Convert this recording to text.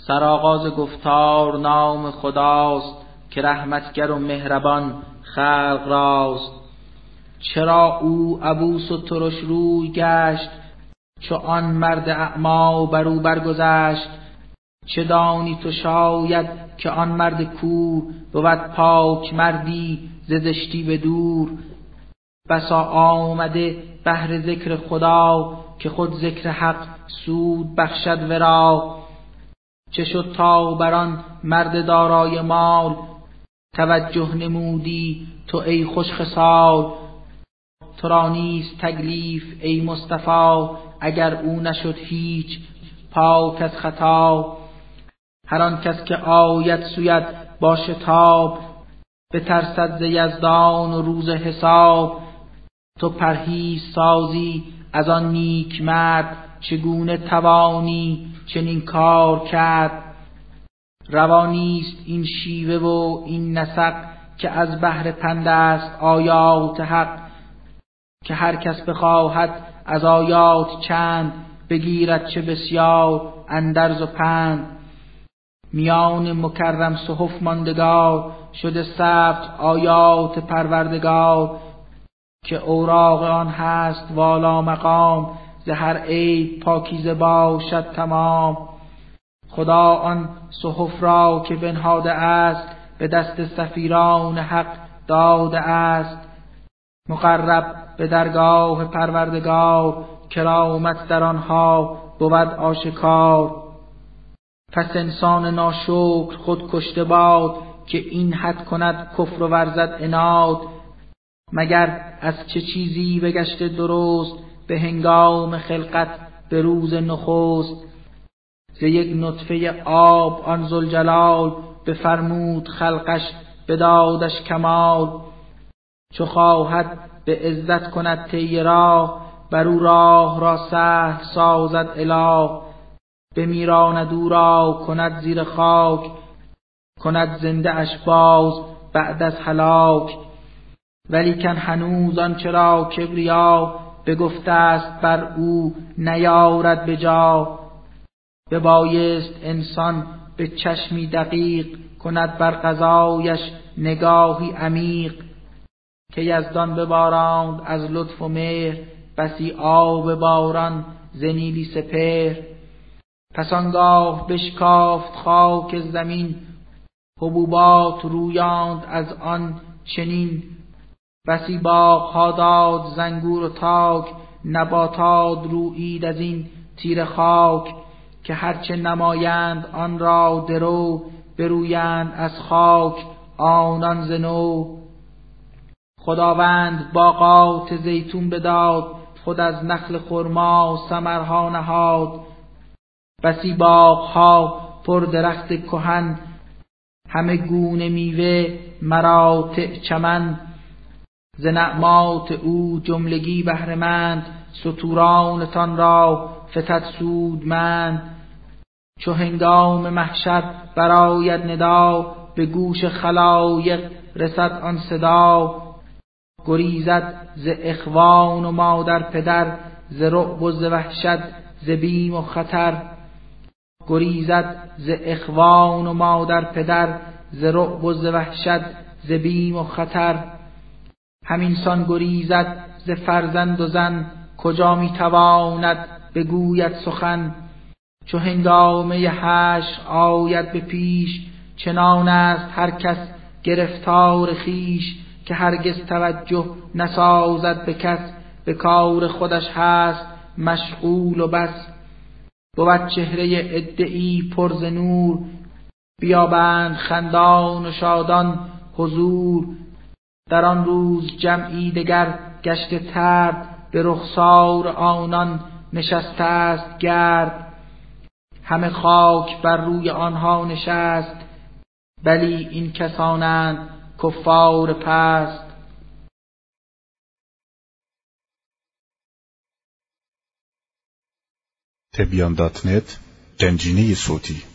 سرآغاز گفتار نام خداست، که رحمتگر و مهربان خلق راست. چرا او عبوس و ترش روی گشت، چو آن مرد اعمی بر او برگذشت؟ چه دانی تو شاید که آن مرد کور، بود پاک مردی ز زشتی به دور. بسا آمده بهر ذکر خدا، که خود ذکر حق سود بخشد ورا. چه شد تا بر آن مرد دارای مال، توجه نمودی تو ای خوش خصال؟ تو را نیست تکلیف ای مصطفی، اگر او نشد هیچ پاک از خطا. هر آن کس که آید سویت با شتاب، بترسد ز یزدان و روز حساب. تو پرهیز سازی از آن نیک مرد، چگونه توانی چنین کار کرد؟ روا نیست این شیوه و این نسق، که از بهر پند است آیات حق. که هر کس بخواهد از آیات چند، بگیرد چه بسیار اندرز و پند. میان مکرم صحف ماندگار، شده ثبت آیات پروردگار. که اوراق آن هست والا مقام، ز هر عیب پاکیزه باشد تمام. خدا آن صحف را که بنهاده است، به دست سفیران حق داده است. مقرب به درگاه پروردگار، کرامت در آنها بود آشکار. پس انسان ناشکر خود کشته باد، که این حد کند کفر و ورزد عناد. مگر از چه چیزی بگشته درست، به هنگام خلقت به روز نخست. ز یک نطفه آب آن ذوالجلال، بفرمود خلقش بدادش کمال. چو خواهد به عزت کند طی راه، بر او راه را سهل سازد اله. بمیراند او را کند زیر خاک، کند زنده اش باز بعد از هلاک. ولیکن هنوز آنچه را کبریا، بگفته است بر او نیارد به جا. ببایست انسان به چشمی دقیق، کند بر قضایش نگاهی عمیق. که یزدان بباراند از لطف و مهر، بسی آب باران ز نیلی سپهر. پس آنگاه بشکافت خاک زمین، حبوبات رویاند از آن چنین. بسی باغها داد زنگور و تاک، نباتات رویید از این تیره خاک. که هرچه نمایند آن را درو، برویند از خاک آنان ز نو. خداوند باغات زیتون بداد، خود از نخل خرما ثمرها نهاد. بسی باغها پر درخت کهن، همه گونه میوه مراتع چمن. ز نعمات او جملگی بهره‌مند، ستورانتان را فتد سودمند. چو هنگام محشر برآید ندا، به گوش خلایق رسد آن صدا. گریزد ز اخوان و مادر پدر، ز رعب و ز وحشت ز بیم و خطر. گریزد ز اخوان و مادر پدر، ز رعب و ز وحشت ز بیم و خطر. همین سان گریزد ز فرزند و زن، کجا می تواند بگوید سخن. چو هنگامه حشر آید به پیش، چنان است هر کس گرفتار خویش. که هرگز توجه نسازد به کس، به کار خودش هست مشغول و بس. بود چهره عده‌ای پر ز نور، بیابند خندان و شادان حضور. در آن روز جمعی دگر گشته طرد، به رخسار آنان نشسته است گرد. همه خاک بر روی آنها نشست، بلی این کسانند کفار پست. تبیان.net گنجینه صوتی